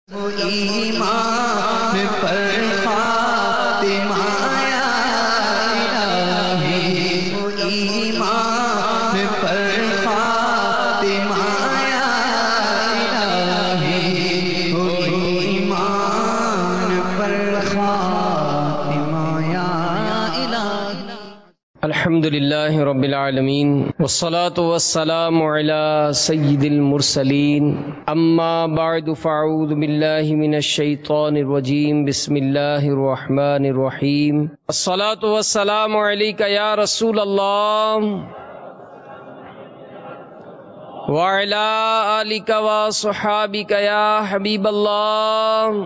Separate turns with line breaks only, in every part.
ایمان پر فاطمہ یا الہی، ایمان پر فاطمہ یا الہی، ایمان پر فاطمہ یا الہی۔
الحمدللہ رب العالمین والصلاة والسلام علی سید المرسلین، اما بعد فاعوذ باللہ من الشیطان الرجیم، بسم اللہ الرحمن الرحیم۔ الصلاة والسلام علیک یا رسول اللہ وعلی آلک وصحابک یا حبیب اللہ۔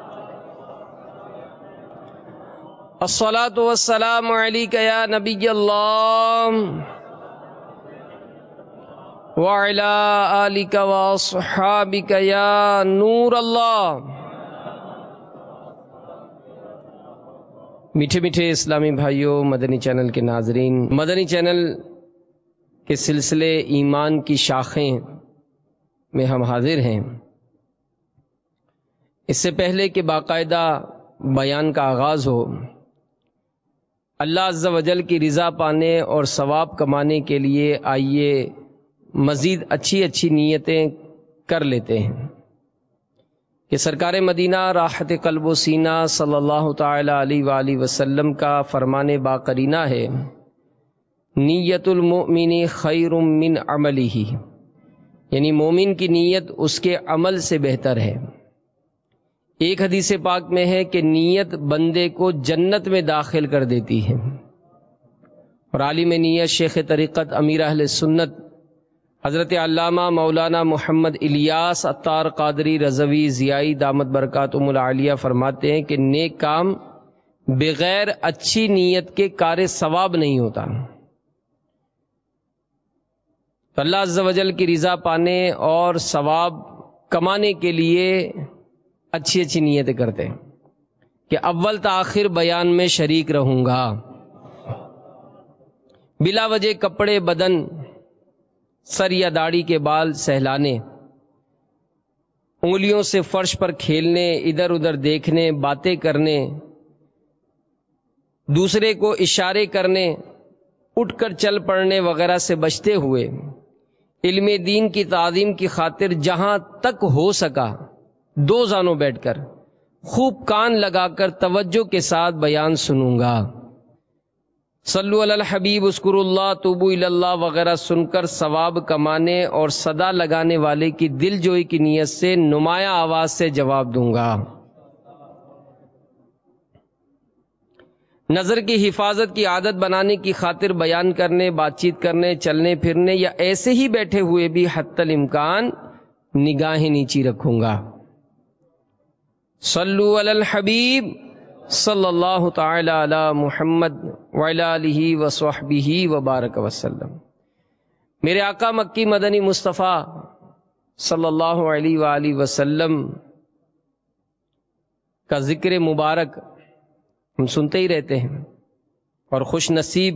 الصلاۃ والسلام علیک یا نبی اللہ وعلی آلک واصحابک یا نور اللہ۔ میٹھے میٹھے اسلامی بھائیوں، مدنی چینل کے ناظرین، مدنی چینل کے سلسلے ایمان کی شاخیں میں ہم حاضر ہیں۔ اس سے پہلے کہ باقاعدہ بیان کا آغاز ہو، اللہ عز و جل کی رضا پانے اور ثواب کمانے کے لیے آئیے مزید اچھی نیتیں کر لیتے ہیں کہ سرکار مدینہ راحت قلب و سینہ صلی اللہ تعالی علیہ وآلہ وسلم کا فرمان باقرینہ ہے، نیت المؤمن خیر من عملہ، یعنی مومن کی نیت اس کے عمل سے بہتر ہے۔ ایک حدیث پاک میں ہے کہ نیت بندے کو جنت میں داخل کر دیتی ہے، اور عالم نیت شیخ طریقت امیر اہل سنت حضرت علامہ مولانا محمد الیاس عطار قادری رضوی ضیائی دامت برکاتہم العالیہ فرماتے ہیں کہ نیک کام بغیر اچھی نیت کے کار ثواب نہیں ہوتا۔ تو اللہ عز و جل کی رضا پانے اور ثواب کمانے کے لیے اچھی نیتیں کرتے ہیں کہ اول تاخیر بیان میں شریک رہوں گا، بلا وجہ کپڑے بدن، سر یا داڑھی کے بال سہلانے، انگلیوں سے فرش پر کھیلنے، ادھر ادھر دیکھنے، باتیں کرنے، دوسرے کو اشارے کرنے، اٹھ کر چل پڑنے وغیرہ سے بچتے ہوئے علم دین کی تعظیم کی خاطر جہاں تک ہو سکا دو زانوں بیٹھ کر خوب کان لگا کر توجہ کے ساتھ بیان سنوں گا۔ صلو علی الحبیب، اذکروا اللہ، توبوا الی اللہ وغیرہ سن کر ثواب کمانے اور صدا لگانے والے کی دل جوئی کی نیت سے نمایاں آواز سے جواب دوں گا۔ نظر کی حفاظت کی عادت بنانے کی خاطر بیان کرنے، بات چیت کرنے، چلنے پھرنے یا ایسے ہی بیٹھے ہوئے بھی حتی الامکان نگاہیں نیچی رکھوں گا۔ صلو علی الحبیب صلی اللہ تعالی علی محمد وعلی آلہ وصحبہ وبارک وسلم۔ میرے آقا مکی مدنی مصطفیٰ صلی اللہ علیہ وآلہ وسلم کا ذکر مبارک ہم سنتے ہی رہتے ہیں، اور خوش نصیب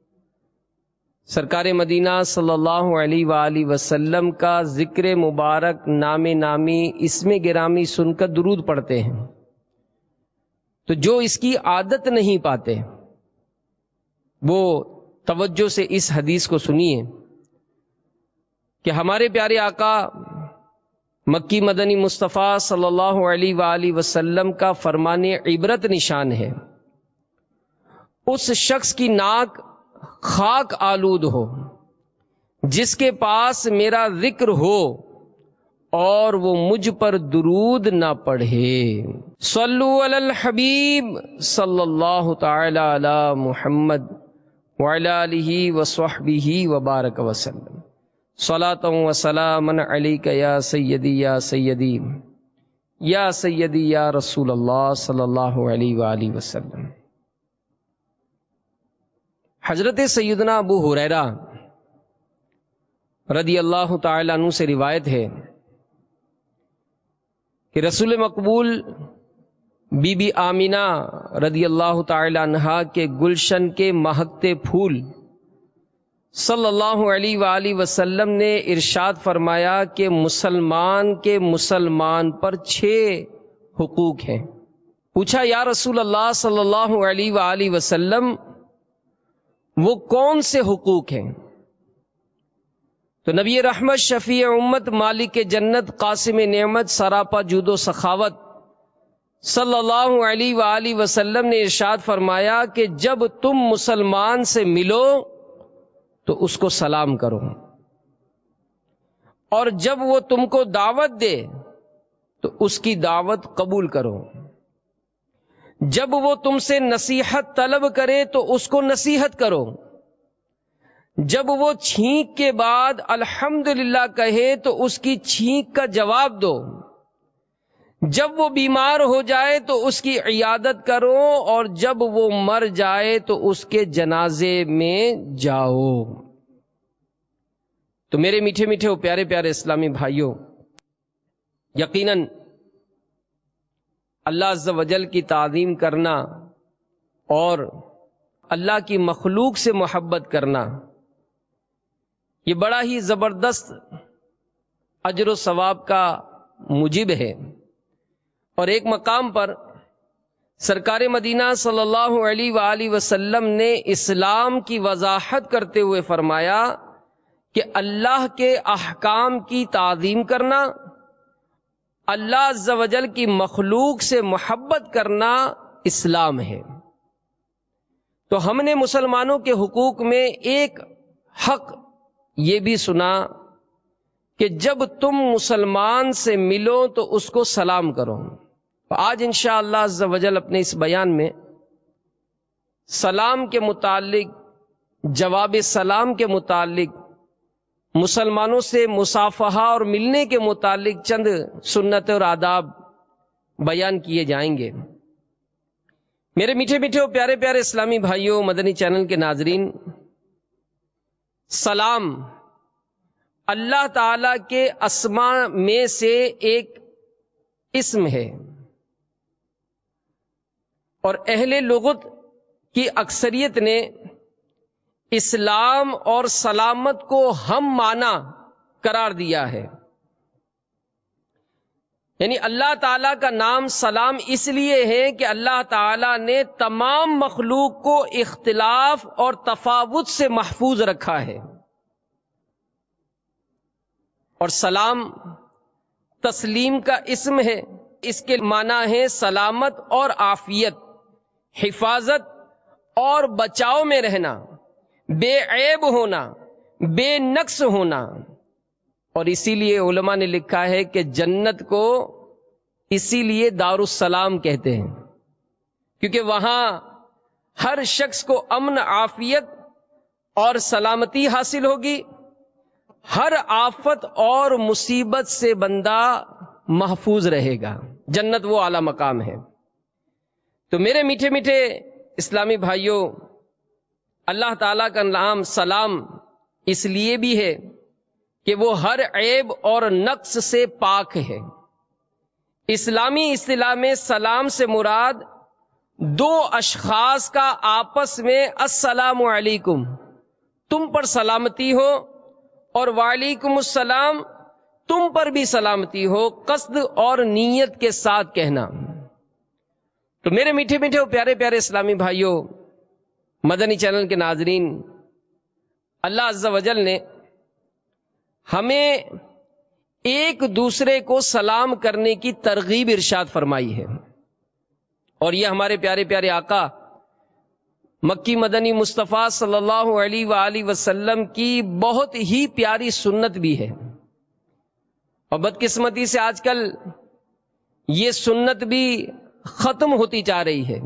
سرکار مدینہ صلی اللہ علیہ وآلہ وسلم کا ذکر مبارک نام نامی اسم گرامی سن کر درود پڑھتے ہیں۔ تو جو اس کی عادت نہیں پاتے وہ توجہ سے اس حدیث کو سنیے کہ ہمارے پیارے آقا مکی مدنی مصطفیٰ صلی اللہ علیہ وآلہ وسلم کا فرمان عبرت نشان ہے، اس شخص کی ناک خاک آلود ہو جس کے پاس میرا ذکر ہو اور وہ مجھ پر درود نہ پڑھے۔ صلو علی الحبیب صلی اللہ تعالی علی محمد وعلی آلہ وصحبہ وبارک وسلم۔ صلاۃ و سلام علیک یا سیدی یا سیدی یا سیدی یا رسول اللہ صلی اللہ علیہ وآلہ وسلم۔ حضرت سیدنا ابو ہریرہ رضی اللہ تعالی عنہ سے روایت ہے کہ رسول مقبول بی بی آمینہ رضی اللہ تعالی عنہا کے گلشن کے مہکتے پھول صلی اللہ علیہ وآلہ وسلم نے ارشاد فرمایا کہ مسلمان کے مسلمان پر 6 حقوق ہیں۔ پوچھا یا رسول اللہ صلی اللہ علیہ وآلہ وسلم وہ کون سے حقوق ہیں؟ تو نبی رحمت، شفیع امت، مالک جنت، قاسم نعمت، سراپا جود و سخاوت صلی اللہ علیہ وآلہ وسلم نے ارشاد فرمایا کہ جب تم مسلمان سے ملو تو اس کو سلام کرو، اور جب وہ تم کو دعوت دے تو اس کی دعوت قبول کرو، جب وہ تم سے نصیحت طلب کرے تو اس کو نصیحت کرو، جب وہ چھینک کے بعد الحمدللہ کہے تو اس کی چھینک کا جواب دو، جب وہ بیمار ہو جائے تو اس کی عیادت کرو، اور جب وہ مر جائے تو اس کے جنازے میں جاؤ۔ تو میرے میٹھے میٹھے اور پیارے پیارے اسلامی بھائیوں، یقیناً اللہ عز و جل کی تعظیم کرنا اور اللہ کی مخلوق سے محبت کرنا یہ بڑا ہی زبردست اجر و ثواب کا موجب ہے۔ اور ایک مقام پر سرکار مدینہ صلی اللہ علیہ وآلہ وسلم نے اسلام کی وضاحت کرتے ہوئے فرمایا کہ اللہ کے احکام کی تعظیم کرنا، اللہ عز و جل کی مخلوق سے محبت کرنا اسلام ہے۔ تو ہم نے مسلمانوں کے حقوق میں ایک حق یہ بھی سنا کہ جب تم مسلمان سے ملو تو اس کو سلام کرو۔ آج انشاءاللہ عز و جل اپنے اس بیان میں سلام کے متعلق، جواب سلام کے متعلق، مسلمانوں سے مصافحہ اور ملنے کے متعلق چند سنت اور آداب بیان کیے جائیں گے۔ میرے میٹھے میٹھے اور پیارے پیارے اسلامی بھائیوں، مدنی چینل کے ناظرین، سلام اللہ تعالی کے اسماء میں سے ایک اسم ہے، اور اہل لغت کی اکثریت نے اسلام اور سلامت کو ہم معنی قرار دیا ہے۔ یعنی اللہ تعالیٰ کا نام سلام اس لیے ہے کہ اللہ تعالیٰ نے تمام مخلوق کو اختلاف اور تفاوت سے محفوظ رکھا ہے، اور سلام تسلیم کا اسم ہے۔ اس کے معنی ہے سلامت اور عافیت، حفاظت اور بچاؤ میں رہنا، بے عیب ہونا، بے نقص ہونا۔ اور اسی لیے علماء نے لکھا ہے کہ جنت کو اسی لیے دار السلام کہتے ہیں، کیونکہ وہاں ہر شخص کو امن، عافیت اور سلامتی حاصل ہوگی، ہر آفت اور مصیبت سے بندہ محفوظ رہے گا۔ جنت وہ اعلیٰ مقام ہے۔ تو میرے میٹھے میٹھے اسلامی بھائیوں، اللہ تعالیٰ کا نام سلام اس لیے بھی ہے کہ وہ ہر عیب اور نقص سے پاک ہے۔ اسلامی اصطلاح میں سلام سے مراد 2 اشخاص کا آپس میں السلام علیکم، تم پر سلامتی ہو، اور وعلیکم السلام، تم پر بھی سلامتی ہو، قصد اور نیت کے ساتھ کہنا۔ تو میرے میٹھے میٹھے اور پیارے پیارے اسلامی بھائیوں، مدنی چینل کے ناظرین، اللہ عز و جل نے ہمیں ایک دوسرے کو سلام کرنے کی ترغیب ارشاد فرمائی ہے، اور یہ ہمارے پیارے پیارے آقا مکی مدنی مصطفیٰ صلی اللہ علیہ وآلہ وسلم کی بہت ہی پیاری سنت بھی ہے۔ اور بدقسمتی سے آج کل یہ سنت بھی ختم ہوتی جا رہی ہے۔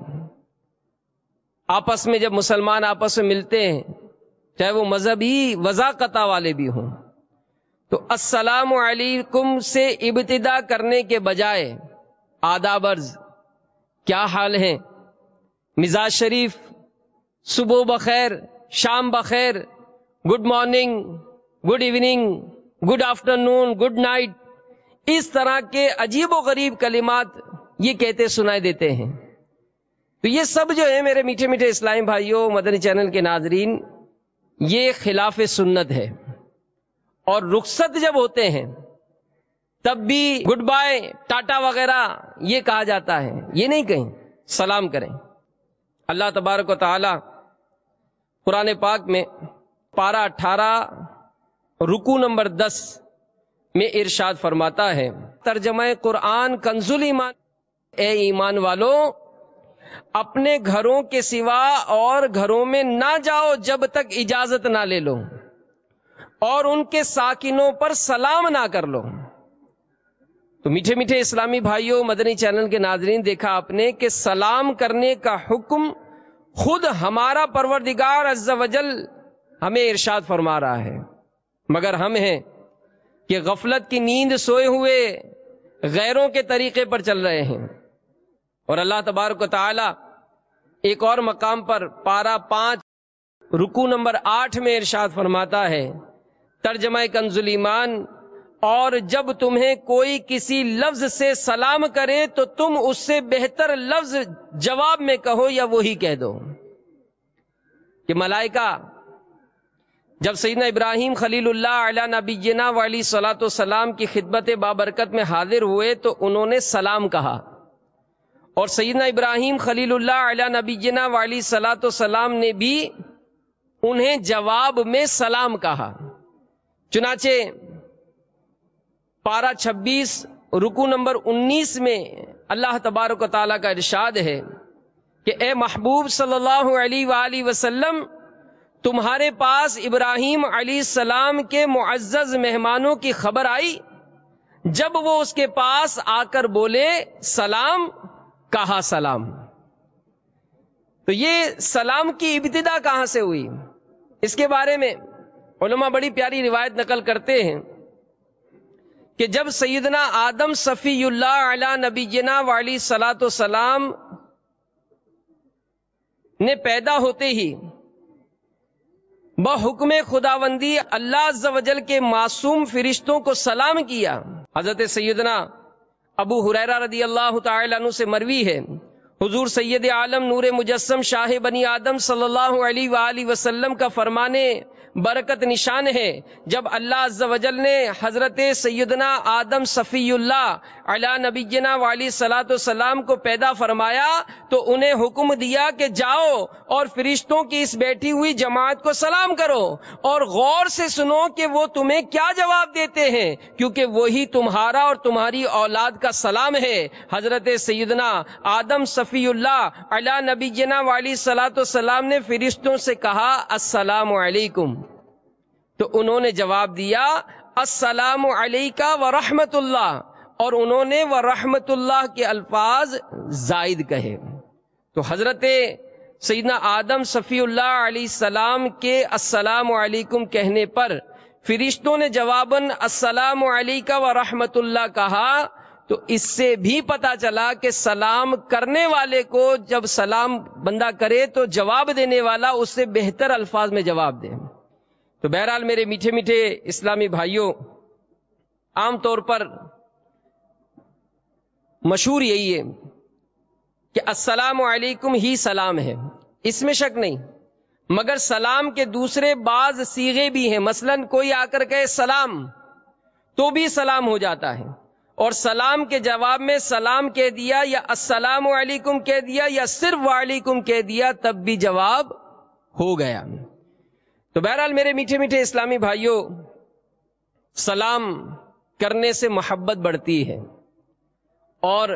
آپس میں جب مسلمان آپس میں ملتے ہیں، چاہے وہ مذہبی وضاقتہ والے بھی ہوں، تو السلام علیکم سے ابتدا کرنے کے بجائے آداب عرض، کیا حال ہیں، مزاج شریف، صبح بخیر، شام بخیر، good morning, good evening, good afternoon, good night, اس طرح کے عجیب و غریب کلمات یہ کہتے سنائی دیتے ہیں۔ تو یہ سب جو ہے میرے میٹھے میٹھے اسلامی بھائیوں، مدنی چینل کے ناظرین، یہ خلاف سنت ہے. اور رخصت جب ہوتے ہیں تب بھی گڈ بائے ٹاٹا وغیرہ یہ کہا جاتا ہے، یہ نہیں کہیں، سلام کریں. اللہ تبارک و تعالی قرآن پاک میں پارہ 18 رکوع نمبر 10 میں ارشاد فرماتا ہے، ترجمہ قرآن کنز الایمان، اے ایمان والو اپنے گھروں کے سوا اور گھروں میں نہ جاؤ جب تک اجازت نہ لے لو، اور ان کے ساکنوں پر سلام نہ کر لو. تو میٹھے میٹھے اسلامی بھائیوں، مدنی چینل کے ناظرین، دیکھا آپ نے کہ سلام کرنے کا حکم خود ہمارا پروردگار عز و جل ہمیں ارشاد فرما رہا ہے، مگر ہم ہیں کہ غفلت کی نیند سوئے ہوئے غیروں کے طریقے پر چل رہے ہیں. اور اللہ تبارک و تعالی ایک اور مقام پر پارہ 5 رکوع نمبر 8 میں ارشاد فرماتا ہے، ترجمہ کنز الایمان، اور جب تمہیں کوئی کسی لفظ سے سلام کرے تو تم اس سے بہتر لفظ جواب میں کہو یا وہی کہہ دو. کہ ملائکہ جب سیدنا ابراہیم خلیل اللہ علی نبینا وعلیہ الصلوۃ والسلام کی خدمت بابرکت میں حاضر ہوئے تو انہوں نے سلام کہا، اور سیدنا ابراہیم خلیل اللہ علی نبینا وعلیہ الصلوۃ والسلام نے بھی انہیں جواب میں سلام کہا. چنانچہ پارہ 26 رکوع نمبر 19 میں اللہ تبارک و تعالیٰ کا ارشاد ہے کہ اے محبوب صلی اللہ علیہ وآلہ وسلم، تمہارے پاس ابراہیم علیہ السلام کے معزز مہمانوں کی خبر آئی، جب وہ اس کے پاس آ کر بولے سلام، کہا سلام. تو یہ سلام کی ابتدا کہاں سے ہوئی؟ اس کے بارے میں علماء بڑی پیاری روایت نقل کرتے ہیں کہ جب سیدنا آدم صفی اللہ علی نبینا وعلیہ الصلوۃ والسلام نے پیدا ہوتے ہی بحکم خداوندی اللہ عز و جل کے معصوم فرشتوں کو سلام کیا. حضرت سیدنا ابو ہریرہ رضی اللہ تعالی عنہ سے مروی ہے، حضور سید عالم نور مجسم شاہ بنی آدم صلی اللہ علیہ وآلہ وسلم کا فرمانے برکت نشان ہے، جب اللہ عز و جل نے حضرت سیدنا آدم صفی اللہ علی نبینا وعلیہ الصلوۃ والسلام کو پیدا فرمایا تو انہیں حکم دیا کہ جاؤ اور فرشتوں کی اس بیٹھی ہوئی جماعت کو سلام کرو، اور غور سے سنو کہ وہ تمہیں کیا جواب دیتے ہیں، کیونکہ وہی تمہارا اور تمہاری اولاد کا سلام ہے. حضرت سیدنا آدم صفی اللہ علی نبینا وعلیہ الصلوۃ والسلام نے فرشتوں سے کہا السلام علیکم، تو انہوں نے جواب دیا السلام علیکہ ورحمت اللہ، اور انہوں نے ورحمت اللہ کے الفاظ زائد کہے. تو حضرت سیدنا آدم صفی اللہ علیہ السلام کے السلام علیکم کہنے پر فرشتوں نے جواباً السلام علیکہ ورحمت اللہ کہا. تو اس سے بھی پتا چلا کہ سلام کرنے والے کو جب سلام بندہ کرے تو جواب دینے والا اس سے بہتر الفاظ میں جواب دے. تو بہرحال میرے میٹھے میٹھے اسلامی بھائیوں، عام طور پر مشہور یہی ہے کہ السلام علیکم ہی سلام ہے، اس میں شک نہیں، مگر سلام کے دوسرے بعض صیغے بھی ہیں. مثلا کوئی آ کر کہے سلام تو بھی سلام ہو جاتا ہے، اور سلام کے جواب میں سلام کہہ دیا یا السلام علیکم کہہ دیا یا صرف وعلیکم کہہ دیا تب بھی جواب ہو گیا. تو بہرحال میرے میٹھے میٹھے اسلامی بھائیوں، سلام کرنے سے محبت بڑھتی ہے، اور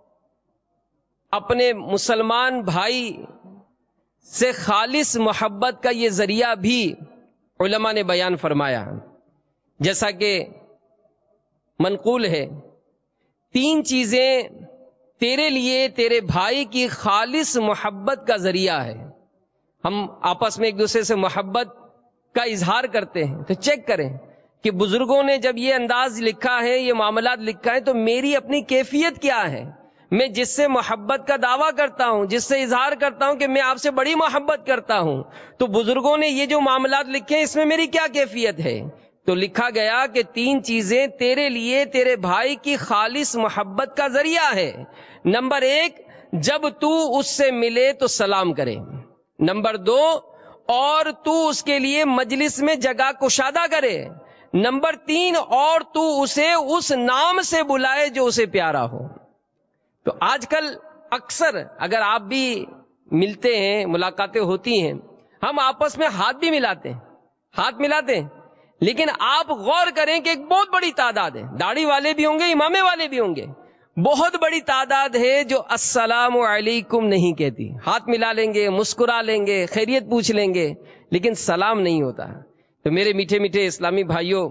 اپنے مسلمان بھائی سے خالص محبت کا یہ ذریعہ بھی علماء نے بیان فرمایا. جیسا کہ منقول ہے، 3 چیزیں تیرے لیے تیرے بھائی کی خالص محبت کا ذریعہ ہے. ہم آپس میں ایک دوسرے سے محبت کا اظہار کرتے ہیں تو چیک کریں کہ بزرگوں نے جب یہ انداز لکھا ہے، یہ معاملات لکھا ہے، تو میری اپنی کیفیت کیا ہے. میں جس سے محبت کا دعویٰ کرتا ہوں، جس سے اظہار کرتا ہوں کہ میں آپ سے بڑی محبت کرتا ہوں، تو بزرگوں نے یہ جو معاملات لکھے ہیں اس میں میری کیا کیفیت ہے. تو لکھا گیا کہ 3 چیزیں تیرے لیے تیرے بھائی کی خالص محبت کا ذریعہ ہے. نمبر 1، جب تو اس سے ملے تو سلام کرے. نمبر 2، اور تو اس کے لیے مجلس میں جگہ کشادہ کرے. نمبر 3 اور تو اسے اس نام سے بلائے جو اسے پیارا ہو. تو آج کل اکثر اگر آپ بھی ملتے ہیں، ملاقاتیں ہوتی ہیں، ہم آپس میں ہاتھ بھی ملاتے ہیں، لیکن آپ غور کریں کہ ایک بہت بڑی تعداد ہے، داڑھی والے بھی ہوں گے، امامے والے بھی ہوں گے، بہت بڑی تعداد ہے جو السلام علیکم نہیں کہتی. ہاتھ ملا لیں گے، مسکرا لیں گے، خیریت پوچھ لیں گے، لیکن سلام نہیں ہوتا. تو میرے میٹھے میٹھے اسلامی بھائیوں،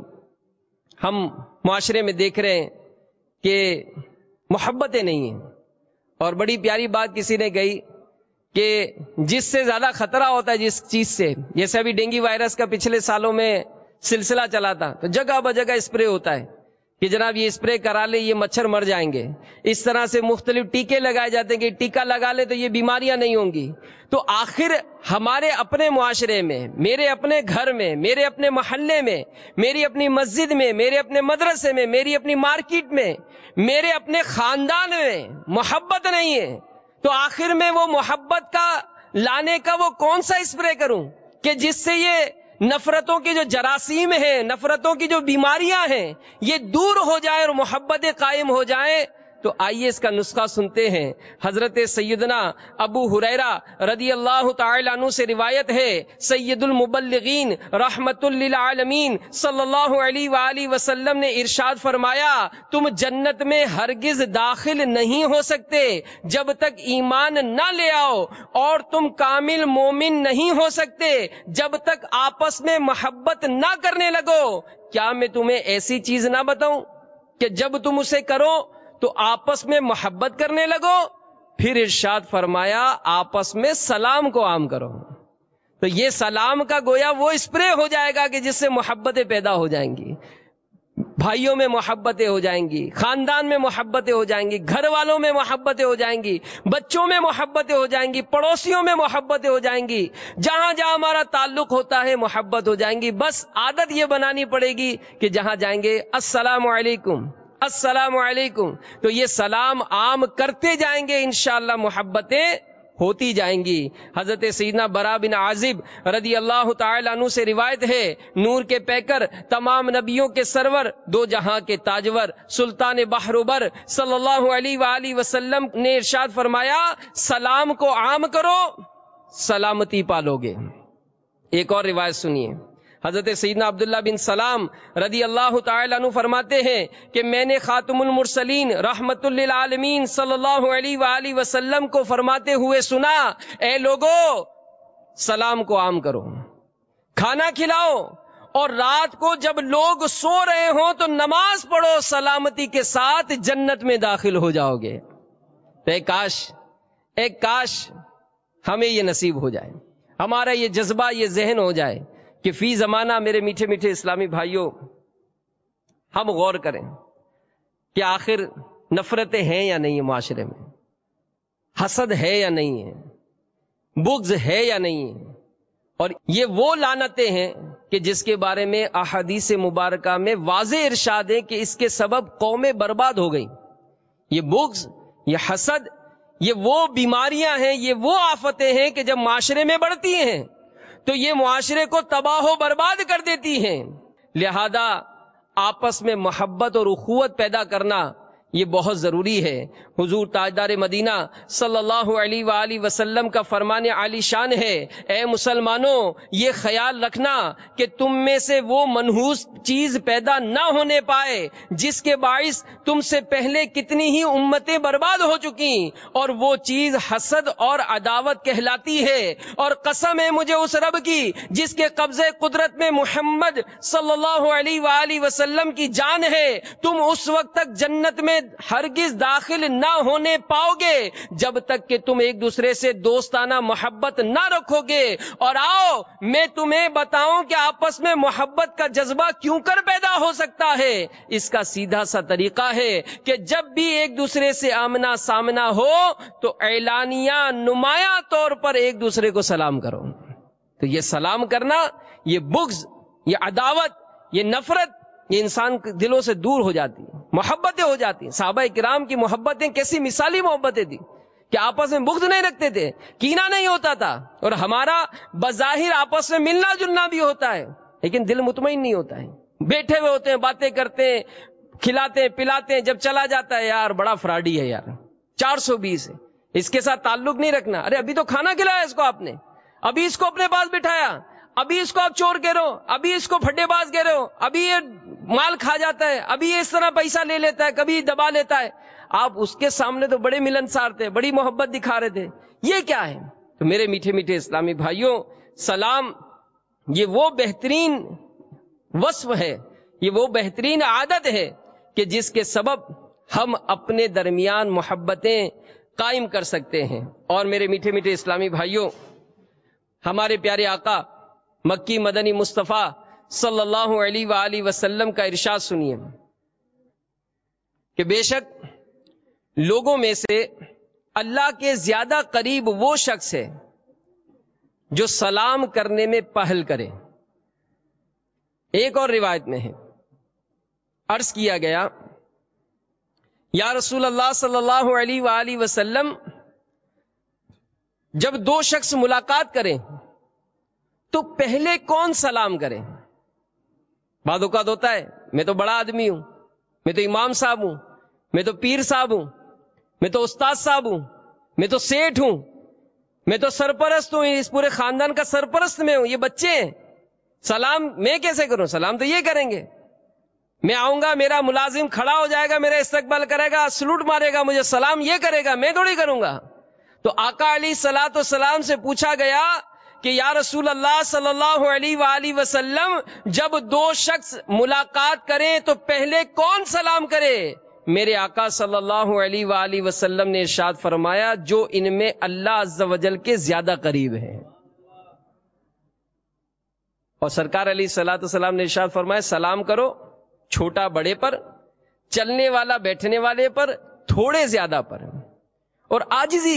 ہم معاشرے میں دیکھ رہے ہیں کہ محبتیں نہیں ہیں. اور بڑی پیاری بات کسی نے کہی کہ جس سے زیادہ خطرہ ہوتا ہے جس چیز سے، جیسے ابھی ڈینگی وائرس کا پچھلے سالوں میں سلسلہ چلا تھا، تو جگہ بجگہ اسپرے ہوتا ہے کہ جناب یہ اسپرے کرا لے، یہ مچھر مر جائیں گے. اس طرح سے مختلف ٹیکے لگائے جاتے ہیں کہ ٹیکہ لگا لے تو یہ بیماریاں نہیں ہوں گی. تو آخر ہمارے اپنے معاشرے میں، میرے اپنے گھر میں، میرے اپنے محلے میں، میری اپنی مسجد میں، میرے اپنے مدرسے میں، میری اپنی مارکیٹ میں، میرے اپنے خاندان میں محبت نہیں ہے، تو آخر میں وہ محبت کا لانے کا وہ کون سا اسپرے کروں کہ جس سے یہ نفرتوں کی جو جراثیم ہیں، نفرتوں کی جو بیماریاں ہیں، یہ دور ہو جائے اور محبتیں قائم ہو جائیں. تو آئیے اس کا نسخہ سنتے ہیں. حضرت سیدنا ابو ہریرہ رضی اللہ تعالی عنہ سے روایت ہے، سید المبلغین رحمت للعالمین صلی اللہ علیہ وآلہ وسلم نے ارشاد فرمایا، تم جنت میں ہرگز داخل نہیں ہو سکتے جب تک ایمان نہ لے آؤ، اور تم کامل مومن نہیں ہو سکتے جب تک آپس میں محبت نہ کرنے لگو. کیا میں تمہیں ایسی چیز نہ بتاؤں کہ جب تم اسے کرو تو آپس میں محبت کرنے لگو؟ پھر ارشاد فرمایا آپس میں سلام کو عام کرو. تو یہ سلام کا گویا وہ اسپرے ہو جائے گا کہ جس سے محبتیں پیدا ہو جائیں گی، بھائیوں میں محبتیں ہو جائیں گی، خاندان میں محبتیں ہو جائیں گی، گھر والوں میں محبتیں ہو جائیں گی، بچوں میں محبتیں ہو جائیں گی، پڑوسیوں میں محبتیں ہو جائیں گی، جہاں جہاں ہمارا تعلق ہوتا ہے محبت ہو جائیں گی. بس عادت یہ بنانی پڑے گی کہ جہاں جائیں گے السلام علیکم، السلام علیکم، تو یہ سلام عام کرتے جائیں گے، انشاءاللہ محبتیں ہوتی جائیں گی. حضرت سیدنا برا بن عازب رضی اللہ تعالی عنہ سے روایت ہے، نور کے پیکر، تمام نبیوں کے سرور، دو جہاں کے تاجور، سلطان بحر و بر صلی اللہ علیہ وآلہ وسلم نے ارشاد فرمایا، سلام کو عام کرو سلامتی پالو گے. ایک اور روایت سنیے. حضرت سیدنا عبداللہ بن سلام رضی اللہ تعالی عنہ فرماتے ہیں کہ میں نے خاتم المرسلین رحمت للعالمین صلی اللہ علیہ وآلہ وسلم کو فرماتے ہوئے سنا، اے لوگو سلام کو عام کرو، کھانا کھلاؤ، اور رات کو جب لوگ سو رہے ہوں تو نماز پڑھو، سلامتی کے ساتھ جنت میں داخل ہو جاؤ گے. ایک کاش ہمیں یہ نصیب ہو جائے، ہمارا یہ جذبہ، یہ ذہن ہو جائے کہ فی زمانہ میرے میٹھے میٹھے اسلامی بھائیوں، ہم غور کریں کہ آخر نفرتیں ہیں یا نہیں ہیں معاشرے میں، حسد ہے یا نہیں ہے، بغض ہے یا نہیں ہے. اور یہ وہ لعنتیں ہیں کہ جس کے بارے میں احادیث مبارکہ میں واضح ارشاد ہے کہ اس کے سبب قومیں برباد ہو گئیں. یہ بغض، یہ حسد، یہ وہ بیماریاں ہیں، یہ وہ آفتیں ہیں کہ جب معاشرے میں بڑھتی ہیں تو یہ معاشرے کو تباہ و برباد کر دیتی ہیں. لہذا آپس میں محبت اور اخوت پیدا کرنا یہ بہت ضروری ہے. حضور تاجدار مدینہ صلی اللہ علیہ وآلہ وسلم کا فرمان عالی شان ہے، اے مسلمانوں یہ خیال رکھنا کہ تم میں سے وہ منحوس چیز پیدا نہ ہونے پائے جس کے باعث تم سے پہلے کتنی ہی امتیں برباد ہو چکی، اور وہ چیز حسد اور عداوت کہلاتی ہے. اور قسم ہے مجھے اس رب کی جس کے قبضے قدرت میں محمد صلی اللہ علیہ وآلہ وسلم کی جان ہے، تم اس وقت تک جنت میں ہرگز داخل نہ ہونے پاؤ گے جب تک کہ تم ایک دوسرے سے دوستانہ محبت نہ رکھو گے. اور آؤ میں تمہیں بتاؤں کہ آپس میں محبت کا جذبہ کیوں کر پیدا ہو سکتا ہے. اس کا سیدھا سا طریقہ ہے کہ جب بھی ایک دوسرے سے آمنا سامنا ہو تو اعلانیہ نمایاں طور پر ایک دوسرے کو سلام کرو. تو یہ سلام کرنا، یہ بغض، یہ عداوت، یہ نفرت، یہ انسان کے دلوں سے دور ہو جاتی ہے، محبتیں ہو جاتی ہیں. صحابہ کرام کی محبتیں کیسی مثالی محبتیں تھی کہ آپس میں بغض نہیں رکھتے تھے، کینہ نہیں ہوتا تھا، اور ہمارا بظاہر آپس میں ملنا جلنا بھی ہوتا ہے، لیکن دل مطمئن نہیں ہوتا ہے، بیٹھے ہوئے ہوتے ہیں، باتیں کرتے ہیں، کھلاتے ہیں پلاتے ہیں، جب چلا جاتا ہے یار بڑا فراڈی ہے یار، 420 ہے، اس کے ساتھ تعلق نہیں رکھنا. ارے ابھی تو کھانا کھلایا اس کو آپ نے، ابھی اس کو اپنے پاس بٹھایا، ابھی اس کو آپ چور کہہ رہے ہو، ابھی اس کو پھڈے باز کہہ رہے ہو، ابھی یہ مال کھا جاتا ہے، ابھی یہ اس طرح پیسہ لے لیتا ہے، کبھی دبا لیتا ہے. آپ اس کے سامنے تو بڑے ملنسار تھے، بڑی محبت دکھا رہے تھے، یہ کیا ہے؟ تو میرے میٹھے میٹھے اسلامی بھائیوں، سلام یہ وہ بہترین وصف ہے، یہ وہ بہترین عادت ہے کہ جس کے سبب ہم اپنے درمیان محبتیں قائم کر سکتے ہیں. اور میرے میٹھے میٹھے اسلامی بھائیوں، ہمارے پیارے آقا مکی مدنی مصطفیٰ صلی اللہ علیہ وآلہ وسلم کا ارشاد سنیے کہ بے شک لوگوں میں سے اللہ کے زیادہ قریب وہ شخص ہے جو سلام کرنے میں پہل کرے. ایک اور روایت میں ہے، عرض کیا گیا یا رسول اللہ صلی اللہ علیہ وآلہ وسلم، جب دو شخص ملاقات کریں تو پہلے کون سلام کرے؟ بعض اوقات ہوتا ہے میں تو بڑا آدمی ہوں، میں تو امام صاحب ہوں، میں تو پیر صاحب ہوں، میں تو استاد صاحب ہوں، میں تو سیٹھ ہوں، میں تو سرپرست ہوں، اس پورے خاندان کا سرپرست میں ہوں، یہ بچے ہیں، سلام میں کیسے کروں؟ سلام تو یہ کریں گے، میں آؤں گا، میرا ملازم کھڑا ہو جائے گا، میرا استقبال کرے گا، سلوٹ مارے گا، مجھے سلام یہ کرے گا، میں تھوڑی کروں گا. تو آقا علیہ الصلوۃ والسلام سے پوچھا گیا کہ یا رسول اللہ صلی اللہ علیہ وآلہ وسلم، جب دو شخص ملاقات کریں تو پہلے کون سلام کرے؟ میرے آقا صلی اللہ علیہ وآلہ وسلم نے ارشاد فرمایا جو ان میں اللہ عز و جل کے زیادہ قریب ہے. اور سرکار علیہ الصلوۃ والسلام نے ارشاد فرمایا سلام کرو چھوٹا بڑے پر، چلنے والا بیٹھنے والے پر، تھوڑے زیادہ پر. اور عاجزی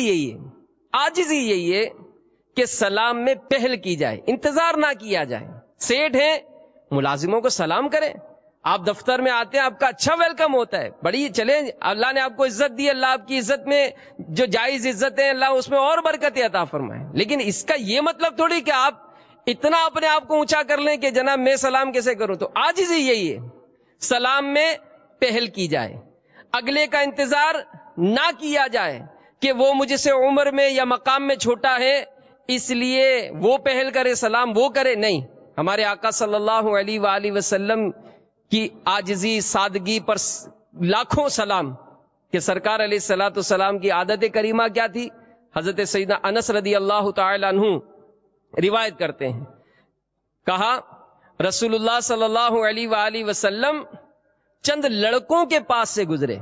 یہی ہے کہ سلام میں پہل کی جائے، انتظار نہ کیا جائے. سیٹھ ہیں، ملازموں کو سلام کریں. آپ دفتر میں آتے ہیں، آپ کا اچھا ویلکم ہوتا ہے، بڑی چلیں، اللہ نے آپ کو عزت دی، اللہ آپ کی عزت میں جو جائز عزت ہے اللہ اس میں اور برکت عطا فرمائے. لیکن اس کا یہ مطلب تھوڑی کہ آپ اتنا اپنے آپ کو اونچا کر لیں کہ جناب میں سلام کیسے کروں. تو عاجزی یہی ہے، سلام میں پہل کی جائے، اگلے کا انتظار نہ کیا جائے کہ وہ مجھ سے عمر میں یا مقام میں چھوٹا ہے اس لیے وہ پہل کرے سلام وہ کرے. نہیں، ہمارے آقا صلی اللہ علیہ وآلہ وسلم کی عاجزی سادگی پر لاکھوں سلام کہ سرکار علیہ الصلوۃ والسلام کی عادت کریمہ کیا تھی؟ حضرت سیدنا انس رضی اللہ تعالی عنہ روایت کرتے ہیں، کہا رسول اللہ صلی اللہ علیہ وآلہ وسلم چند لڑکوں کے پاس سے گزرے،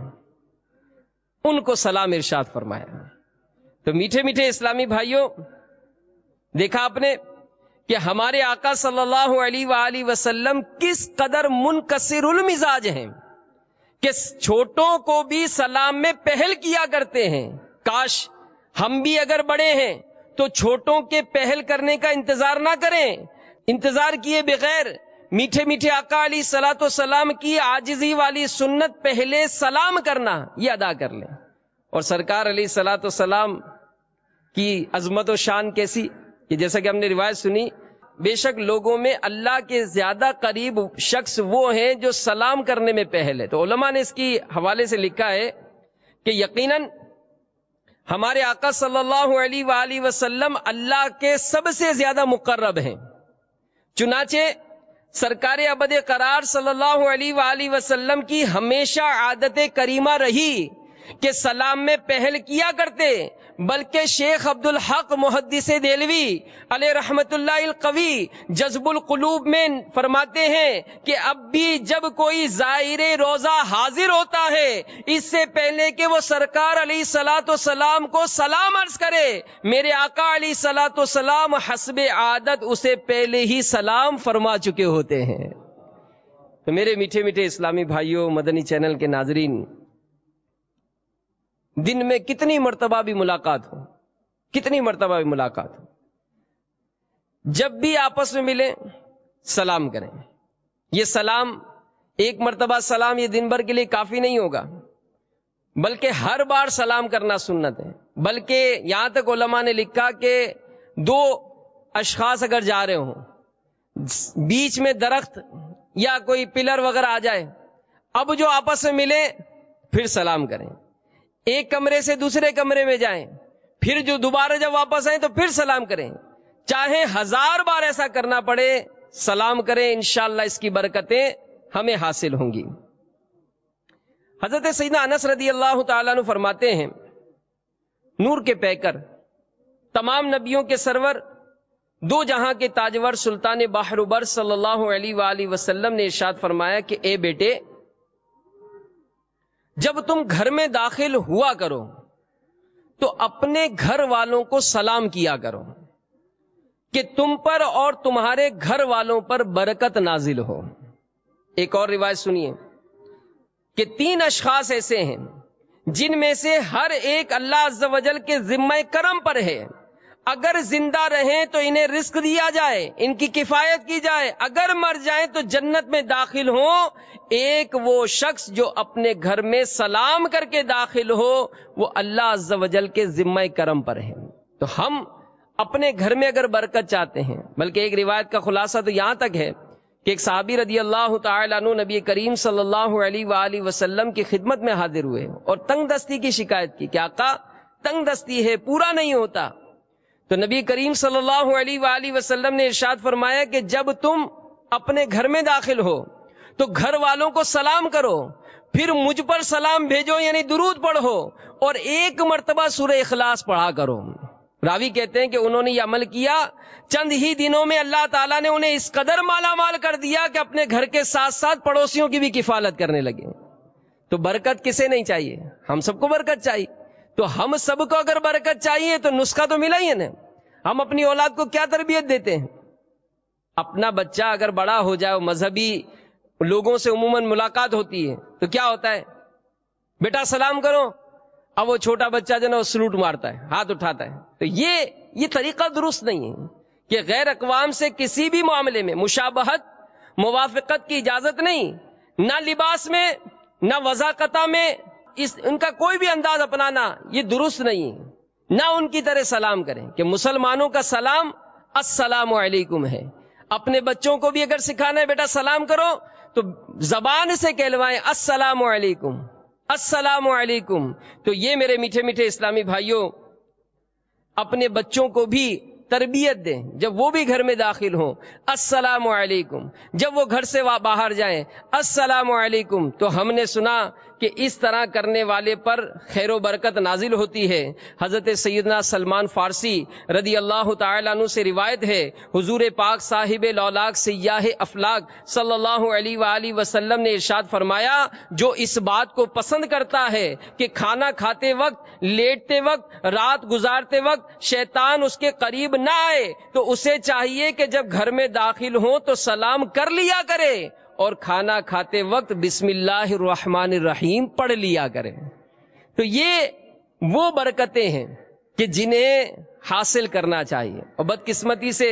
ان کو سلام ارشاد فرمایا. تو میٹھے میٹھے اسلامی بھائیوں، دیکھا آپ نے کہ ہمارے آقا صلی اللہ علیہ وآلہ وسلم کس قدر منکسر المزاج ہیں کہ چھوٹوں کو بھی سلام میں پہل کیا کرتے ہیں. کاش ہم بھی اگر بڑے ہیں تو چھوٹوں کے پہل کرنے کا انتظار نہ کریں، انتظار کیے بغیر میٹھے میٹھے آقا علیہ الصلوۃ والسلام کی عاجزی والی سنت پہلے سلام کرنا یہ ادا کر لیں. اور سرکار علیہ الصلوۃ والسلام کی عظمت و شان کیسی کہ جیسا کہ ہم نے روایت سنی، بے شک لوگوں میں اللہ کے زیادہ قریب شخص وہ ہیں جو سلام کرنے میں پہل ہے. تو علماء نے اس کی حوالے سے لکھا ہے کہ یقیناً ہمارے آقا صلی اللہ علیہ وآلہ وسلم اللہ کے سب سے زیادہ مقرب ہیں. چنانچہ سرکار ابد قرار صلی اللہ علیہ وآلہ وسلم کی ہمیشہ عادت کریمہ رہی کہ سلام میں پہل کیا کرتے، بلکہ شیخ عبد الحق محدث دہلوی علیہ رحمت اللہ القوی جذب القلوب میں فرماتے ہیں کہ اب بھی جب کوئی زائر روزہ حاضر ہوتا ہے اس سے پہلے کہ وہ سرکار علیہ الصلوۃ والسلام کو سلام عرض کرے، میرے آقا علیہ الصلوۃ والسلام حسب عادت اسے پہلے ہی سلام فرما چکے ہوتے ہیں. تو میرے میٹھے میٹھے اسلامی بھائیوں، مدنی چینل کے ناظرین، دن میں کتنی مرتبہ بھی ملاقات ہو، کتنی مرتبہ بھی ملاقات ہو، جب بھی آپس میں ملیں سلام کریں. یہ سلام ایک مرتبہ سلام یہ دن بھر کے لیے کافی نہیں ہوگا، بلکہ ہر بار سلام کرنا سنت ہے. بلکہ یہاں تک علماء نے لکھا کہ دو اشخاص اگر جا رہے ہوں، بیچ میں درخت یا کوئی پلر وغیرہ آ جائے، اب جو آپس میں ملے پھر سلام کریں، ایک کمرے سے دوسرے کمرے میں جائیں، پھر جو دوبارہ جب واپس آئیں تو پھر سلام کریں، چاہے 1000 بار ایسا کرنا پڑے سلام کریں، انشاءاللہ اس کی برکتیں ہمیں حاصل ہوں گی۔ حضرت سیدنا انس رضی اللہ تعالیٰ عنہ فرماتے ہیں، نور کے پیکر، تمام نبیوں کے سرور، دو جہاں کے تاجور سلطان بحر بر صلی اللہ علیہ وآلہ وسلم نے ارشاد فرمایا کہ اے بیٹے، جب تم گھر میں داخل ہوا کرو تو اپنے گھر والوں کو سلام کیا کرو کہ تم پر اور تمہارے گھر والوں پر برکت نازل ہو۔ ایک اور روایت سنیے کہ 3 اشخاص ایسے ہیں جن میں سے ہر ایک اللہ عز و جل کے ذمہ کرم پر ہے، اگر زندہ رہیں تو انہیں رزق دیا جائے، ان کی کفایت کی جائے، اگر مر جائیں تو جنت میں داخل ہوں۔ ایک وہ شخص جو اپنے گھر میں سلام کر کے داخل ہو، وہ اللہ عز و جل کے ذمہ کرم پر ہے۔ تو ہم اپنے گھر میں اگر برکت چاہتے ہیں، بلکہ ایک روایت کا خلاصہ تو یہاں تک ہے کہ ایک صحابی رضی اللہ تعالی عنہ نبی کریم صلی اللہ علیہ وآلہ وسلم کی خدمت میں حاضر ہوئے اور تنگ دستی کی شکایت کی کہ آقا تنگ دستی ہے، پورا نہیں ہوتا۔ تو نبی کریم صلی اللہ علیہ وآلہ وسلم نے ارشاد فرمایا کہ جب تم اپنے گھر میں داخل ہو تو گھر والوں کو سلام کرو، پھر مجھ پر سلام بھیجو یعنی درود پڑھو، اور 1 مرتبہ سورہ اخلاص پڑھا کرو۔ راوی کہتے ہیں کہ انہوں نے یہ عمل کیا، چند ہی دنوں میں اللہ تعالیٰ نے انہیں اس قدر مالا مال کر دیا کہ اپنے گھر کے ساتھ ساتھ پڑوسیوں کی بھی کفالت کرنے لگے۔ تو برکت کسے نہیں چاہیے؟ ہم سب کو برکت چاہیے۔ تو ہم سب کو اگر برکت چاہیے تو نسخہ تو ملا ہی ہے نا۔ ہم اپنی اولاد کو کیا تربیت دیتے ہیں؟ اپنا بچہ اگر بڑا ہو جائے، مذہبی لوگوں سے عموماً ملاقات ہوتی ہے تو کیا ہوتا ہے؟ بیٹا سلام کرو، اب وہ چھوٹا بچہ جو نا وہ سلوٹ مارتا ہے، ہاتھ اٹھاتا ہے۔ تو یہ طریقہ درست نہیں ہے کہ غیر اقوام سے کسی بھی معاملے میں مشابہت، موافقت کی اجازت نہیں، نہ لباس میں نہ وضاقتہ میں ان کا کوئی بھی انداز اپنانا یہ درست نہیں ہے۔ نہ ان کی طرح سلام کریں کہ مسلمانوں کا سلام السلام علیکم ہے۔ اپنے بچوں کو بھی اگر سکھانا ہے بیٹا سلام کرو تو زبان سے کہلوائیں السلام علیکم، السلام علیکم۔ تو یہ میرے میٹھے میٹھے اسلامی بھائیوں، اپنے بچوں کو بھی تربیت دیں، جب وہ بھی گھر میں داخل ہوں السلام علیکم، جب وہ گھر سے باہر جائیں السلام علیکم۔ تو ہم نے سنا کہ اس طرح کرنے والے پر خیر و برکت نازل ہوتی ہے۔ حضرت سیدنا سلمان فارسی رضی اللہ تعالیٰ عنہ سے روایت ہے، حضور پاک صاحب لولاک سیاح افلاک صلی اللہ علیہ وآلہ وسلم نے ارشاد فرمایا، جو اس بات کو پسند کرتا ہے کہ کھانا کھاتے وقت، لیٹتے وقت، رات گزارتے وقت شیطان اس کے قریب نہ آئے، تو اسے چاہیے کہ جب گھر میں داخل ہوں تو سلام کر لیا کرے اور کھانا کھاتے وقت بسم اللہ الرحمن الرحیم پڑھ لیا کرے۔ تو یہ وہ برکتیں ہیں کہ جنہیں حاصل کرنا چاہیے، اور بدقسمتی سے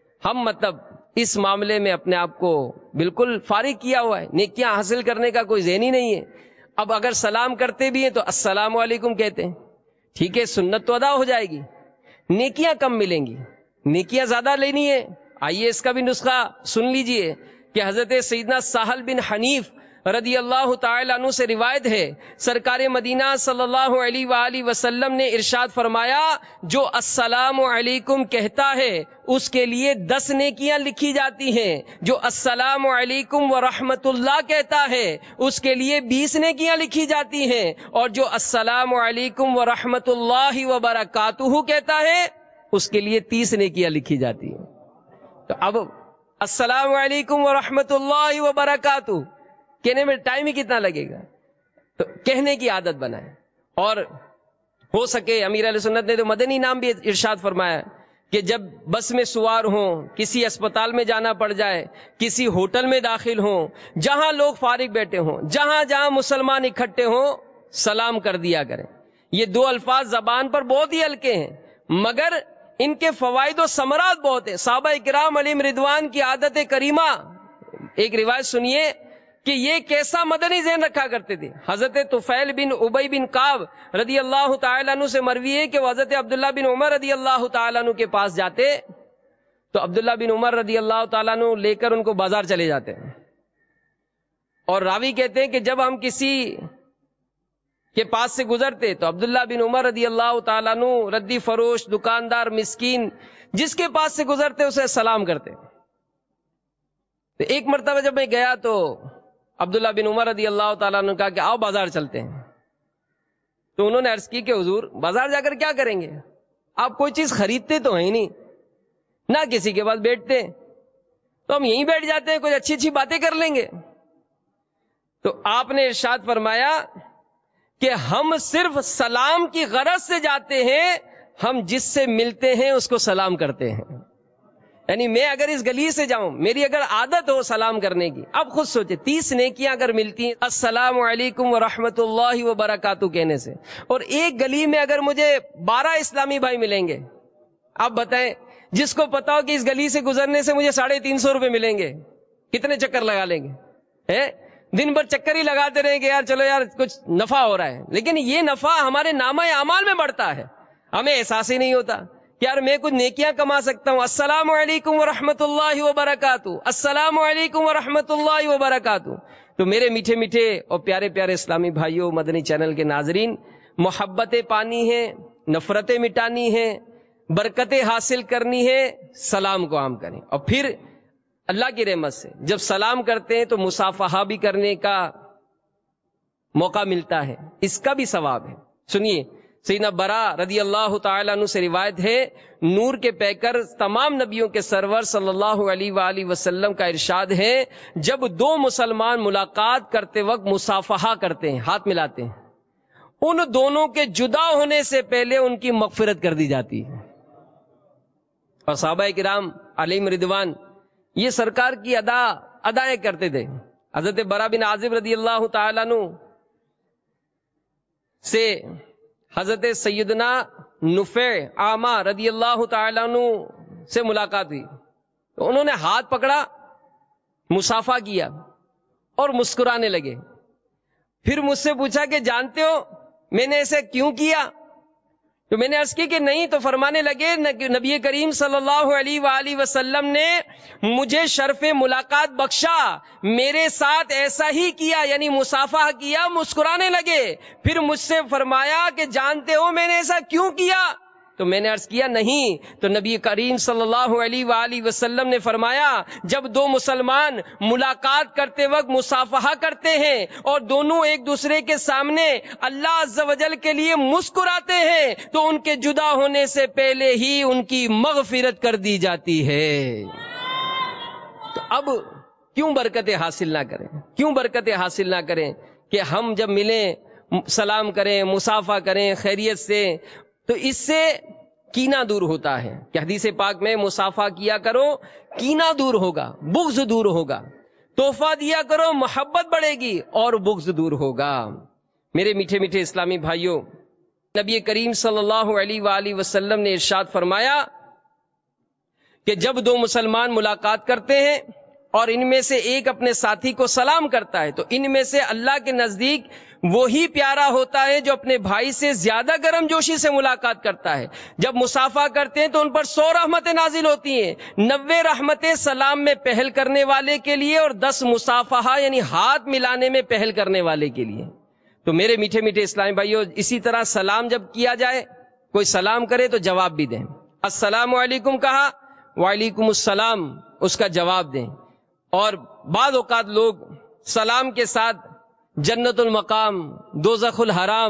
ہم اس معاملے میں اپنے آپ کو بالکل فارغ کیا ہوا ہے، نیکیاں حاصل کرنے کا کوئی ذہن ہی نہیں ہے۔ اب اگر سلام کرتے بھی ہیں تو السلام علیکم کہتے ہیں، ٹھیک ہے سنت تو ادا ہو جائے گی، نیکیاں کم ملیں گی، نیکیاں زیادہ لینی ہے۔ آئیے اس کا بھی نسخہ سن لیجئے کہ حضرت سیدنا سہل بن حنیف رضی اللہ تعالی عنہ سے روایت ہے، سرکار مدینہ صلی اللہ علیہ وآلہ وسلم نے ارشاد فرمایا، جو السلام علیکم کہتا ہے اس کے لیے 10 نیکیاں لکھی جاتی ہیں، جو السلام علیکم ورحمۃ اللہ کہتا ہے اس کے لیے 20 نیکیاں لکھی جاتی ہیں، اور جو السلام علیکم ورحمۃ اللہ وبرکاتہ کہتا ہے اس کے لیے 30 نیکیاں لکھی جاتی ہیں۔ تو اب السلام علیکم ورحمۃ اللہ وبرکاتہ کہنے میں ٹائم ہی کتنا لگے گا؟ تو کہنے کی عادت بنائیں، اور ہو سکے امیر علیہ سنت نے تو مدنی نام بھی ارشاد فرمایا کہ جب بس میں سوار ہوں، کسی اسپتال میں جانا پڑ جائے، کسی ہوٹل میں داخل ہوں، جہاں لوگ فارغ بیٹھے ہوں، جہاں جہاں مسلمان اکٹھے ہوں، سلام کر دیا کریں۔ یہ 2 الفاظ زبان پر بہت ہی ہلکے ہیں مگر ان کے فوائد و ثمرات بہت ہیں۔ صحابہ کرام علیہم رضوان کی عادت کریمہ، ایک روایت سنیے کہ یہ کیسا مدنی ذہن رکھا کرتے تھے. حضرت طفیل بن ابی بن کعب رضی اللہ تعالیٰ عنہ سے مروی ہے کہ وہ حضرت عبداللہ بن عمر رضی اللہ تعالیٰ عنہ کے پاس جاتے تو عبداللہ بن عمر رضی اللہ تعالیٰ عنہ لے کر ان کو بازار چلے جاتے ہیں. اور راوی کہتے ہیں کہ جب ہم کسی کے پاس سے گزرتے تو عبداللہ بن عمر رضی اللہ تعالیٰ عنہ ردی فروش، دکاندار، مسکین جس کے پاس سے گزرتے اسے سلام کرتے. تو ایک مرتبہ جب میں گیا تو عبداللہ بن عمر رضی اللہ تعالیٰ عنہ نے کہا کہ آؤ بازار چلتے ہیں. تو انہوں نے عرض کی کہ حضور بازار جا کر کیا کریں گے؟ آپ کوئی چیز خریدتے تو ہیں نہیں، نہ کسی کے پاس بیٹھتے، تو ہم یہیں بیٹھ جاتے ہیں، کچھ اچھی اچھی باتیں کر لیں گے. تو آپ نے ارشاد فرمایا کہ ہم صرف سلام کی غرض سے جاتے ہیں، ہم جس سے ملتے ہیں اس کو سلام کرتے ہیں. یعنی میں اگر اس گلی سے جاؤں، میری اگر عادت ہو سلام کرنے کی، اب خود سوچے 30 نیکیاں اگر ملتی ہیں السلام علیکم ورحمۃ اللہ وبرکاتہ کہنے سے، اور ایک گلی میں اگر مجھے 12 اسلامی بھائی ملیں گے، آپ بتائیں جس کو پتا ہو کہ اس گلی سے گزرنے سے مجھے 350 روپے ملیں گے، کتنے چکر لگا لیں گے؟ دن بھر چکر ہی لگاتے رہیں کہ یار چلو یار کچھ نفع ہو رہا ہے، لیکن یہ نفع ہمارے نامہ اعمال میں بڑھتا ہے، ہمیں احساس ہی نہیں ہوتا کہ یار میں کچھ نیکیاں کما سکتا ہوں. السلام علیکم ورحمۃ اللہ وبرکاتہ، السلام علیکم ورحمۃ اللہ وبرکاتہ. تو میرے میٹھے میٹھے اور پیارے پیارے اسلامی بھائیوں، مدنی چینل کے ناظرین، محبتیں پانی ہے، نفرتیں مٹانی ہے، برکتیں حاصل کرنی ہے، سلام کو عام کریں. اور پھر اللہ کی رحمت سے جب سلام کرتے ہیں تو مصافحہ بھی کرنے کا موقع ملتا ہے، اس کا بھی ثواب ہے. سنیے سیدنا برا رضی اللہ تعالیٰ عنہ سے روایت ہے، نور کے پیکر تمام نبیوں کے سرور صلی اللہ علیہ وآلہ وسلم کا ارشاد ہے، جب دو مسلمان ملاقات کرتے وقت مصافحہ کرتے ہیں، ہاتھ ملاتے ہیں، ان دونوں کے جدا ہونے سے پہلے ان کی مغفرت کر دی جاتی ہے. اور صحابہ کرام علیہم رضوان یہ سرکار کی ادائیں کرتے تھے. حضرت برا بن عازب رضی اللہ تعالیٰ عنہ سے حضرت سیدنا نفع عامہ رضی اللہ تعالیٰ عنہ سے ملاقات ہوئی تو انہوں نے ہاتھ پکڑا، مصافحہ کیا اور مسکرانے لگے. پھر مجھ سے پوچھا کہ جانتے ہو میں نے ایسے کیوں کیا؟ تو میں نے عرض کی کہ نہیں. تو فرمانے لگے نبی کریم صلی اللہ علیہ وآلہ وسلم نے مجھے شرف ملاقات بخشا، میرے ساتھ ایسا ہی کیا، یعنی مصافحہ کیا، مسکرانے لگے. پھر مجھ سے فرمایا کہ جانتے ہو میں نے ایسا کیوں کیا؟ تو میں نے عرض کیا نہیں. تو نبی کریم صلی اللہ علیہ وآلہ وسلم نے فرمایا جب دو مسلمان ملاقات کرتے وقت مصافحہ کرتے ہیں اور دونوں ایک دوسرے کے سامنے اللہ عز و جل کے لیے مسکراتے ہیں تو ان کے جدا ہونے سے پہلے ہی ان کی مغفرت کر دی جاتی ہے. تو اب کیوں برکتیں حاصل نہ کریں؟ کیوں برکتیں حاصل نہ کریں کہ ہم جب ملیں سلام کریں، مصافحہ کریں خیریت سے، تو اس سے کینہ دور ہوتا ہے کہ حدیث پاک میں مصافحہ کیا کرو، کینہ دور ہوگا، بغض دور ہوگا. تحفہ دیا کرو، محبت بڑھے گی اور بغض دور ہوگا. میرے میٹھے میٹھے اسلامی بھائیوں، نبی کریم صلی اللہ علیہ وآلہ وسلم نے ارشاد فرمایا کہ جب دو مسلمان ملاقات کرتے ہیں اور ان میں سے ایک اپنے ساتھی کو سلام کرتا ہے تو ان میں سے اللہ کے نزدیک وہی پیارا ہوتا ہے جو اپنے بھائی سے زیادہ گرم جوشی سے ملاقات کرتا ہے. جب مصافحہ کرتے ہیں تو ان پر 100 رحمتیں نازل ہوتی ہیں، 90 رحمتیں سلام میں پہل کرنے والے کے لیے اور 10 مصافحہ یعنی ہاتھ ملانے میں پہل کرنے والے کے لیے. تو میرے میٹھے میٹھے اسلامی بھائیوں، اسی طرح سلام جب کیا جائے، کوئی سلام کرے تو جواب بھی دیں. السلام علیکم کہا، وعلیکم السلام اس کا جواب دیں. اور بعض اوقات لوگ سلام کے ساتھ جنت المقام، دوزخ الحرام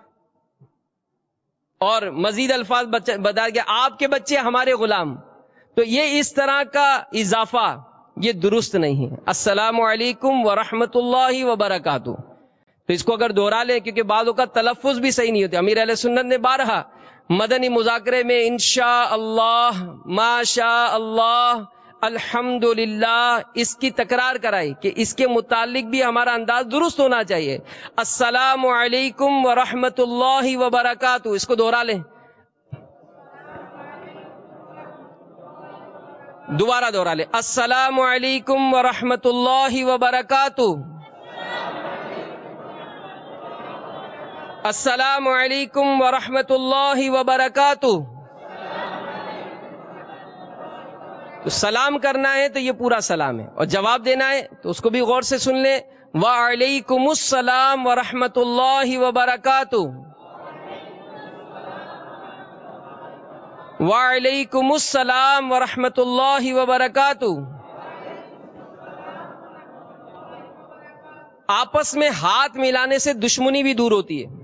اور مزید الفاظ بتا کہ آپ کے بچے ہمارے غلام، تو یہ اس طرح کا اضافہ یہ درست نہیں ہے. السلام علیکم ورحمۃ اللہ وبرکاتہ. تو اس کو اگر دوہرا لیں، کیونکہ بعضوں کا تلفظ بھی صحیح نہیں ہوتا. امیر اہل سنت نے بارہا مدنی مذاکرے میں انشاء اللہ، ماشاء اللہ، الحمدللہ اس کی تکرار کرائی کہ اس کے متعلق بھی ہمارا انداز درست ہونا چاہیے. السلام علیکم ورحمۃ اللہ وبرکاتہ اس کو دوہرا لیں، دوبارہ دوہرا لیں. السلام علیکم ورحمۃ اللہ وبرکاتہ. السلام علیکم ورحمۃ اللہ وبرکاتہ. تو سلام کرنا ہے تو یہ پورا سلام ہے، اور جواب دینا ہے تو اس کو بھی غور سے سن لیں. وعلیکم السلام ورحمۃ اللہ وبرکاتہ. وعلیکم السلام ورحمۃ اللہ وبرکاتہ. آپس میں ہاتھ ملانے سے دشمنی بھی دور ہوتی ہے،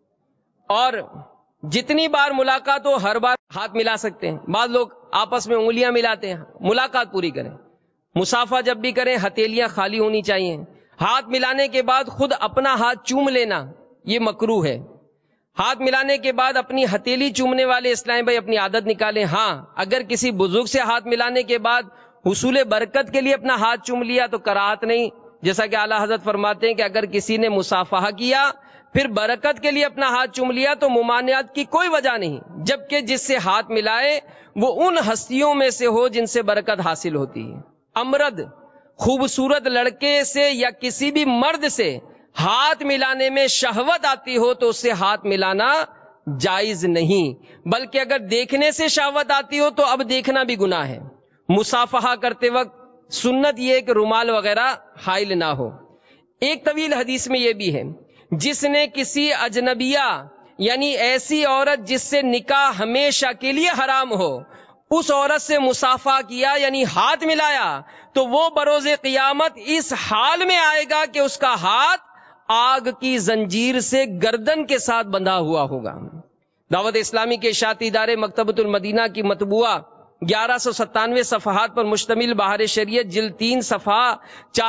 اور جتنی بار ملاقات ہو ہر بار ہاتھ ملا سکتے ہیں. بعض لوگ آپس میں انگلیاں ملاتے ہیں. ملاقات پوری کریں. مسافہ جب بھی کریں ہتھیلیاں خالی ہونی چاہیے. ہاتھ ملانے کے بعد خود اپنا ہاتھ چوم لینا یہ مکروہ ہے. ہاتھ ملانے کے بعد اپنی ہتھیلی چومنے والے اسلامی بھائی اپنی عادت نکالیں. ہاں، اگر کسی بزرگ سے ہاتھ ملانے کے بعد حصول برکت کے لیے اپنا ہاتھ چوم لیا تو کراہت نہیں، جیسا کہ اعلیٰ حضرت فرماتے ہیں کہ اگر کسی نے مصافحہ کیا پھر برکت کے لیے اپنا ہاتھ چوم لیا تو ممانعت کی کوئی وجہ نہیں، جبکہ جس سے ہاتھ ملائے وہ ان ہستیوں میں سے ہو جن سے برکت حاصل ہوتی ہے. امرد خوبصورت لڑکے سے یا کسی بھی مرد سے ہاتھ ملانے میں شہوت آتی ہو تو اس سے ہاتھ ملانا جائز نہیں، بلکہ اگر دیکھنے سے شہوت آتی ہو تو اب دیکھنا بھی گناہ ہے. مصافحہ کرتے وقت سنت یہ کہ رومال وغیرہ حائل نہ ہو. ایک طویل حدیث میں یہ بھی ہے، جس نے کسی اجنبیہ یعنی ایسی عورت جس سے نکاح ہمیشہ کے لیے حرام ہو اس عورت سے مصافحہ کیا یعنی ہاتھ ملایا تو وہ بروز قیامت اس حال میں آئے گا کہ اس کا ہاتھ آگ کی زنجیر سے گردن کے ساتھ بندھا ہوا ہوگا. دعوت اسلامی کے اشاعتی ادارے مکتبۃ المدینہ کی مطبوعہ 1197 صفحات پر مشتمل بہار شریعت جلد 3 صفحہ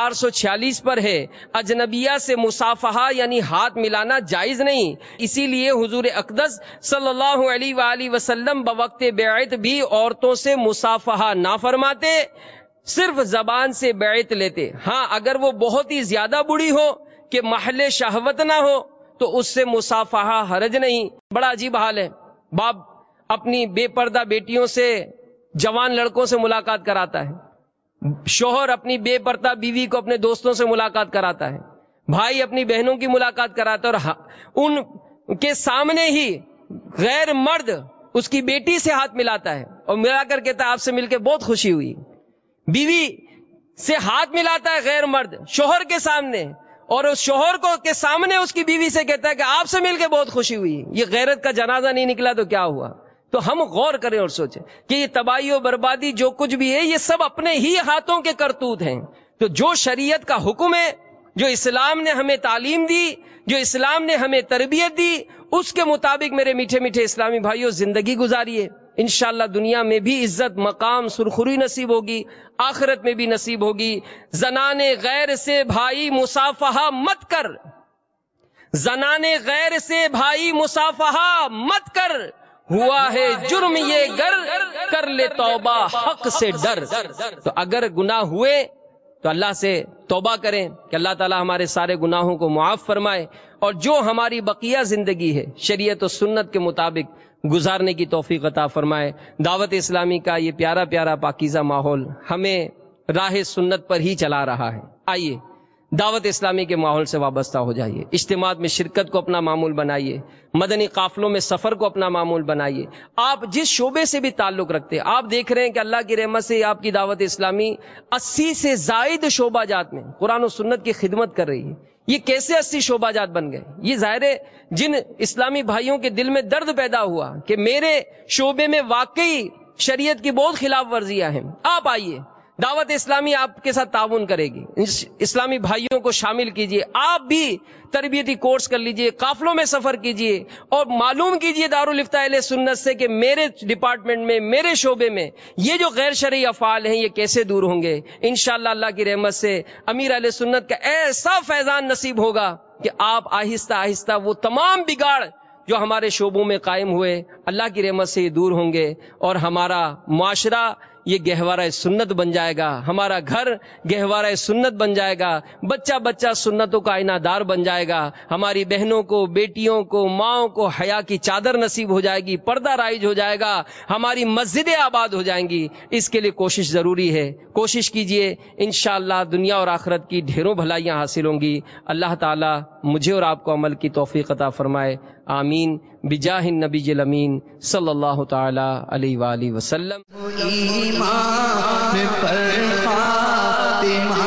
446 پر ہے. اجنبیہ سے مصافحہ یعنی ہاتھ ملانا جائز نہیں، اسی لیے حضور اقدس صلی اللہ علیہ وآلہ وسلم بوقت بیعت بھی عورتوں سے مصافحہ نہ فرماتے، صرف زبان سے بیعت لیتے. ہاں، اگر وہ بہت ہی زیادہ بوڑھی ہو کہ محل شہوت نہ ہو تو اس سے مصافحہ حرج نہیں. بڑا عجیب حال ہے، باپ اپنی بے پردہ بیٹیوں سے جوان لڑکوں سے ملاقات کراتا ہے، شوہر اپنی بے پردہ بیوی کو اپنے دوستوں سے ملاقات کراتا ہے، بھائی اپنی بہنوں کی ملاقات کراتا ہے، اور ان کے سامنے ہی غیر مرد اس کی بیٹی سے ہاتھ ملاتا ہے اور ملا کر کہتا ہے آپ سے مل کے بہت خوشی ہوئی. بیوی سے ہاتھ ملاتا ہے غیر مرد شوہر کے سامنے، اور اس شوہر کو کے سامنے اس کی بیوی سے کہتا ہے کہ آپ سے مل کے بہت خوشی ہوئی. یہ غیرت کا جنازہ نہیں نکلا تو کیا ہوا؟ تو ہم غور کریں اور سوچیں کہ یہ تباہی و بربادی جو کچھ بھی ہے یہ سب اپنے ہی ہاتھوں کے کرتوت ہیں. تو جو شریعت کا حکم ہے، جو اسلام نے ہمیں تعلیم دی، جو اسلام نے ہمیں تربیت دی، اس کے مطابق میرے میٹھے میٹھے اسلامی بھائیوں زندگی گزاریے. انشاءاللہ دنیا میں بھی عزت، مقام، سرخروئی نصیب ہوگی، آخرت میں بھی نصیب ہوگی. زنان غیر سے بھائی مصافحہ مت کر، زنان غیر سے بھائی مصافحہ مت کر، ہوا ہے جرم یہ گر، کر لے توبہ حق سے ڈر. تو اگر گناہ ہوئے تو اللہ سے توبہ کریں کہ اللہ تعالی ہمارے سارے گناہوں کو معاف فرمائے، اور جو ہماری بقیہ زندگی ہے شریعت و سنت کے مطابق گزارنے کی توفیق عطا فرمائے. دعوت اسلامی کا یہ پیارا پیارا پاکیزہ ماحول ہمیں راہ سنت پر ہی چلا رہا ہے. آئیے دعوت اسلامی کے ماحول سے وابستہ ہو جائیے، اجتماعات میں شرکت کو اپنا معمول بنائیے، مدنی قافلوں میں سفر کو اپنا معمول بنائیے. آپ جس شعبے سے بھی تعلق رکھتے ہیں، آپ دیکھ رہے ہیں کہ اللہ کی رحمت سے آپ کی دعوت اسلامی 80 سے زائد شعبہ جات میں قرآن و سنت کی خدمت کر رہی ہے. یہ کیسے 80 شعبہ جات بن گئے؟ یہ ظاہر ہے جن اسلامی بھائیوں کے دل میں درد پیدا ہوا کہ میرے شعبے میں واقعی شریعت کی بہت خلاف ورزیاں ہیں. آپ آئیے، دعوت اسلامی آپ کے ساتھ تعاون کرے گی، اسلامی بھائیوں کو شامل کیجیے، آپ بھی تربیتی کورس کر لیجیے، قافلوں میں سفر کیجیے اور معلوم کیجیے دارالافتاء اہل سنت سے کہ میرے ڈپارٹمنٹ میں، میرے شعبے میں یہ جو غیر شرعی افعال ہیں یہ کیسے دور ہوں گے. انشاءاللہ اللہ کی رحمت سے امیر اہل سنت کا ایسا فیضان نصیب ہوگا کہ آپ آہستہ آہستہ وہ تمام بگاڑ جو ہمارے شعبوں میں قائم ہوئے اللہ کی رحمت سے یہ دور ہوں گے، اور ہمارا معاشرہ یہ گہوارہ سنت بن جائے گا، ہمارا گھر گہوارہ سنت بن جائے گا، بچہ بچہ سنتوں کا آئینہ دار بن جائے گا، ہماری بہنوں کو، بیٹیوں کو، ماؤں کو حیا کی چادر نصیب ہو جائے گی، پردہ رائج ہو جائے گا، ہماری مسجدیں آباد ہو جائیں گی۔ اس کے لیے کوشش ضروری ہے، کوشش کیجئے، انشاءاللہ دنیا اور آخرت کی ڈھیروں بھلائیاں حاصل ہوں گی۔ اللہ تعالی مجھے اور آپ کو عمل کی توفیق عطا فرمائے، آمین، بجاہ النبی الامین صلی اللہ تعالی علیہ وآلہ وسلم۔
ایمان پر خاتمہ